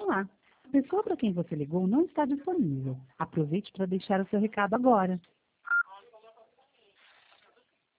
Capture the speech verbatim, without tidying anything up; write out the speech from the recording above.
A pessoa para quem você ligou não está disponível. Aproveite para deixar o seu recado agora.